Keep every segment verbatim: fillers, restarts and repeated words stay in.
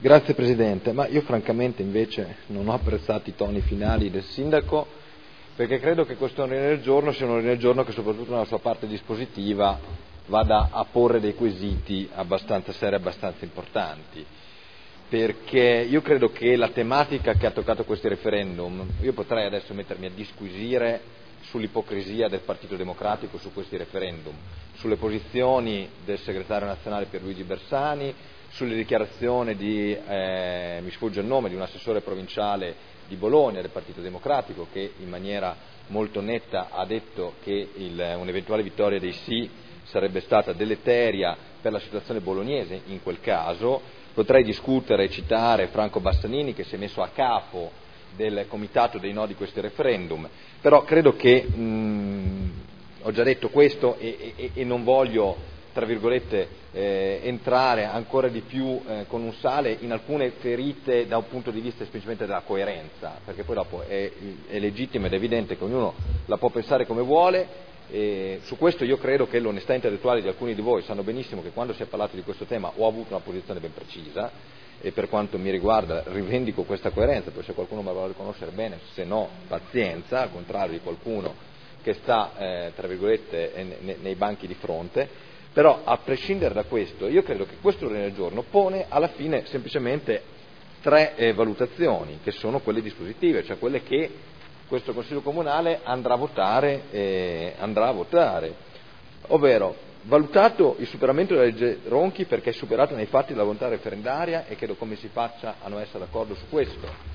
Grazie Presidente, ma io francamente invece non ho apprezzato i toni finali del Sindaco, perché credo che questo ordine del giorno sia un ordine del giorno che soprattutto nella sua parte dispositiva vada a porre dei quesiti abbastanza seri, abbastanza importanti, perché io credo che la tematica che ha toccato questi referendum, io potrei adesso mettermi a disquisire sull'ipocrisia del Partito Democratico su questi referendum, sulle posizioni del segretario nazionale Pierluigi Bersani, sulle dichiarazioni di, eh, mi sfugge il nome, di un assessore provinciale di Bologna del Partito Democratico che in maniera molto netta ha detto che il, un'eventuale vittoria dei sì sarebbe stata deleteria per la situazione bolognese in quel caso. Potrei discutere e citare Franco Bassanini che si è messo a capo del comitato dei no di questi referendum, però credo che, mh, ho già detto questo e, e, e non voglio tra virgolette eh, entrare ancora di più eh, con un sale in alcune ferite da un punto di vista semplicemente della coerenza, perché poi dopo è, è legittimo ed evidente che ognuno la può pensare come vuole. E su questo io credo che l'onestà intellettuale di alcuni di voi sanno benissimo che quando si è parlato di questo tema ho avuto una posizione ben precisa e per quanto mi riguarda rivendico questa coerenza, poi se qualcuno me la vuole riconoscere bene, se no pazienza, al contrario di qualcuno che sta eh, tra virgolette nei, nei banchi di fronte. Però a prescindere da questo io credo che questo ordine del giorno pone alla fine semplicemente tre eh, valutazioni che sono quelle dispositive, cioè quelle che questo Consiglio Comunale andrà a votare, eh, andrà a votare, ovvero valutato il superamento della legge Ronchi perché è superata nei fatti dalla volontà referendaria e credo come si faccia a non essere d'accordo su questo.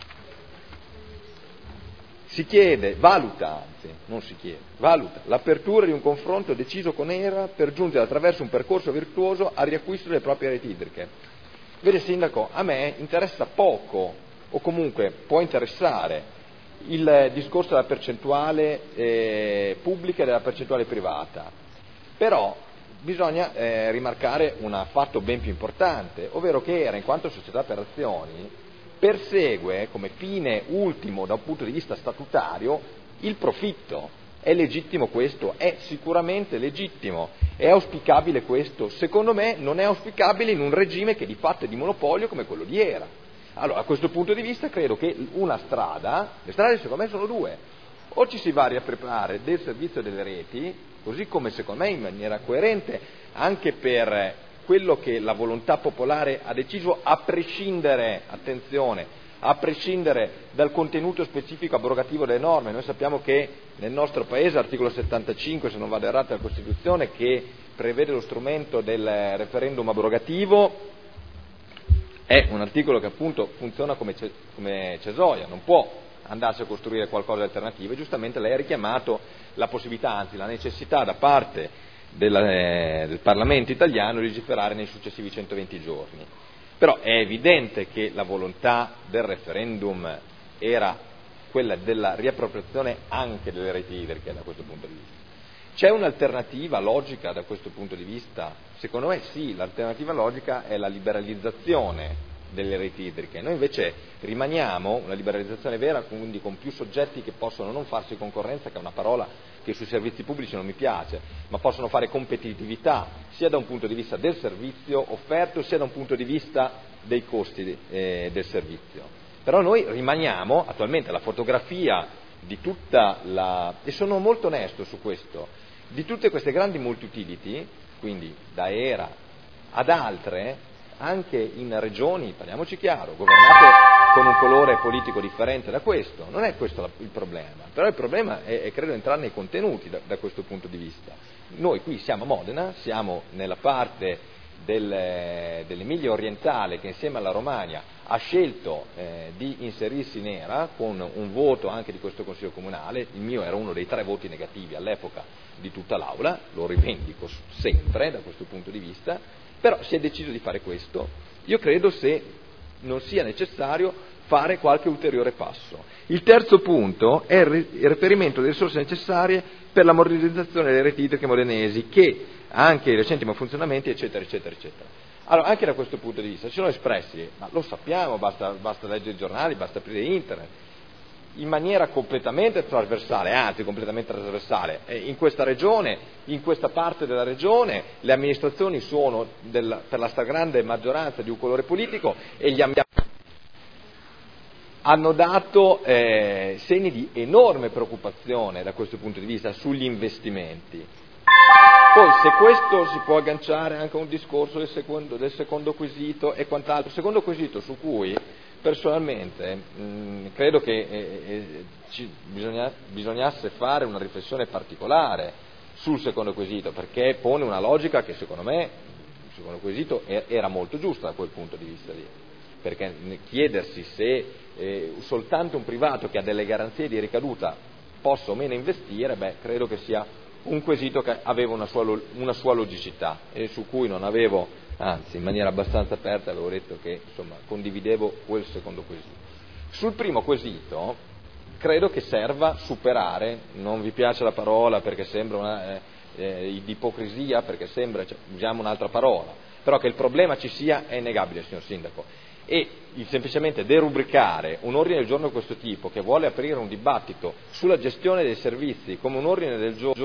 Si chiede, valuta, anzi, non si chiede, valuta l'apertura di un confronto deciso con ERA per giungere attraverso un percorso virtuoso al riacquisto delle proprie reti idriche. Vede Sindaco, a me interessa poco, o comunque può interessare, il discorso della percentuale eh, pubblica e della percentuale privata, però bisogna eh, rimarcare un fatto ben più importante, ovvero che ERA, in quanto società per azioni, persegue come fine ultimo da un punto di vista statutario il profitto. È legittimo questo? È sicuramente legittimo. È auspicabile questo? Secondo me non è auspicabile in un regime che di fatto è di monopolio come quello di ERA. Allora, a questo punto di vista credo che una strada, le strade secondo me sono due, o ci si va a riappropriare del servizio delle reti, così come secondo me in maniera coerente anche per quello che la volontà popolare ha deciso a prescindere, attenzione, a prescindere dal contenuto specifico abrogativo delle norme. Noi sappiamo che nel nostro Paese l'articolo settantacinque, se non vado errato, della Costituzione, che prevede lo strumento del referendum abrogativo, è un articolo che appunto funziona come, come cesoia, non può andarsi a costruire qualcosa di alternativo e giustamente lei ha richiamato la possibilità, anzi la necessità da parte Del, eh, del Parlamento italiano legiferare nei successivi centoventi giorni. Però è evidente che la volontà del referendum era quella della riappropriazione anche delle reti idriche da questo punto di vista. C'è un'alternativa logica da questo punto di vista? Secondo me sì, l'alternativa logica è la liberalizzazione delle reti idriche. Noi invece rimaniamo una liberalizzazione vera, quindi con più soggetti che possono non farsi concorrenza, che è una parola che sui servizi pubblici non mi piace, ma possono fare competitività sia da un punto di vista del servizio offerto sia da un punto di vista dei costi eh, del servizio. Però noi rimaniamo, attualmente la fotografia di tutta la, e sono molto onesto su questo, di tutte queste grandi multi-utility, quindi da ERA ad altre, anche in regioni, parliamoci chiaro, governate con un colore politico differente da questo, non è questo il problema, però il problema è, è credo entrare nei contenuti da, da questo punto di vista. Noi qui siamo a Modena, siamo nella parte del, dell'Emilia orientale che insieme alla Romagna ha scelto eh, di inserirsi in ERA con un voto anche di questo Consiglio Comunale, il mio era uno dei tre voti negativi all'epoca di tutta l'Aula, lo rivendico sempre da questo punto di vista, però si è deciso di fare questo. Io credo se non sia necessario fare qualche ulteriore passo. Il terzo punto è il reperimento delle risorse necessarie per la modernizzazione delle reti idriche modenesi, che ha anche i recenti malfunzionamenti, eccetera, eccetera, eccetera. Allora, anche da questo punto di vista, ci sono espressi, ma lo sappiamo, basta, basta leggere i giornali, basta aprire internet. in maniera completamente trasversale, anzi completamente trasversale. In questa regione, in questa parte della regione, le amministrazioni sono del, per la stragrande maggioranza di un colore politico e gli ambienti hanno dato eh, segni di enorme preoccupazione da questo punto di vista sugli investimenti. Poi se questo si può agganciare anche a un discorso del secondo, del secondo quesito e quant'altro, secondo quesito su cui personalmente mh, credo che eh, eh, ci bisogna, bisognasse fare una riflessione particolare sul secondo quesito, perché pone una logica che secondo me il secondo quesito era molto giusta da quel punto di vista lì, perché chiedersi se eh, soltanto un privato che ha delle garanzie di ricaduta possa o meno investire, beh, credo che sia un quesito che aveva una sua, una sua logicità e su cui non avevo, anzi in maniera abbastanza aperta avevo detto che insomma condividevo quel secondo quesito. Sul primo quesito credo che serva superare, non vi piace la parola perché sembra una, eh, eh, di ipocrisia, perché sembra, cioè, usiamo un'altra parola, però che il problema ci sia è innegabile, signor Sindaco, e semplicemente derubricare un ordine del giorno di questo tipo che vuole aprire un dibattito sulla gestione dei servizi come un ordine del giorno